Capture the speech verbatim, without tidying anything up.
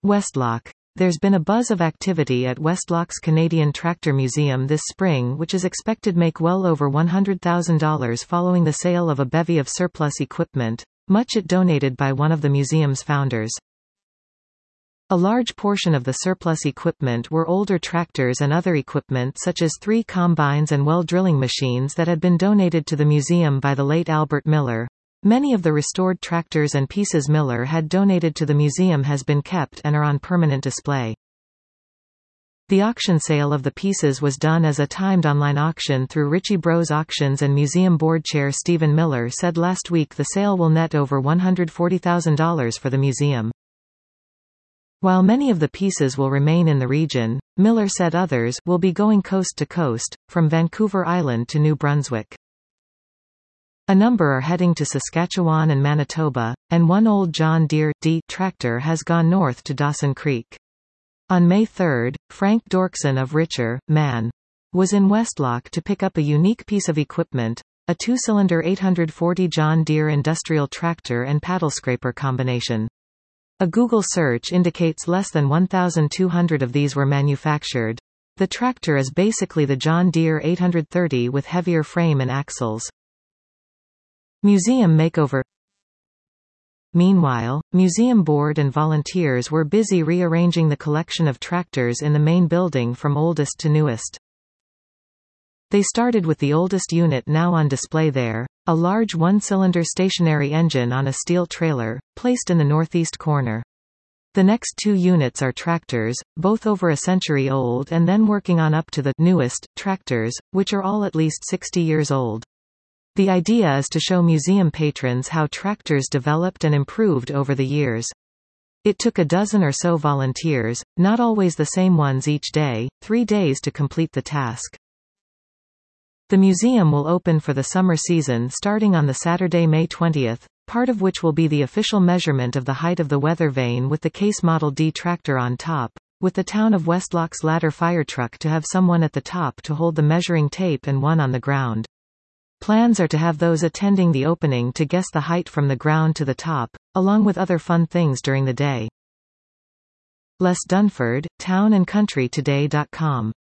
Westlock. There's been a buzz of activity at Westlock's Canadian Tractor Museum this spring, which is expected to make well over one hundred thousand dollars following the sale of a bevy of surplus equipment, much it donated by one of the museum's founders. A large portion of the surplus equipment were older tractors and other equipment such as three combines and well drilling machines that had been donated to the museum by the late Albert Miller. Many of the restored tractors and pieces Miller had donated to the museum has been kept and are on permanent display. The auction sale of the pieces was done as a timed online auction through Ritchie Bros Auctions, and museum board chair Stephen Miller said last week the sale will net over one hundred forty thousand dollars for the museum. While many of the pieces will remain in the region, Miller said others will be going coast to coast, from Vancouver Island to New Brunswick. A number are heading to Saskatchewan and Manitoba, and one old John Deere D tractor has gone north to Dawson Creek. On May third, Frank Dorkson of Richer, Man, was in Westlock to pick up a unique piece of equipment, a two-cylinder eight hundred forty John Deere industrial tractor and paddle scraper combination. A Google search indicates less than one thousand two hundred of these were manufactured. The tractor is basically the John Deere eight hundred thirty with heavier frame and axles. Museum makeover. Meanwhile, museum board and volunteers were busy rearranging the collection of tractors in the main building from oldest to newest. They started with the oldest unit now on display there, a large one-cylinder stationary engine on a steel trailer, placed in the northeast corner. The next two units are tractors, both over a century old, and then working on up to the newest tractors, which are all at least sixty years old. The idea is to show museum patrons how tractors developed and improved over the years. It took a dozen or so volunteers, not always the same ones each day, three days to complete the task. The museum will open for the summer season starting on the Saturday, May twentieth, part of which will be the official measurement of the height of the weather vane with the Case Model D tractor on top, with the town of Westlock's ladder fire truck to have someone at the top to hold the measuring tape and one on the ground. Plans are to have those attending the opening to guess the height from the ground to the top, along with other fun things during the day. Les Dunford, town and country today dot com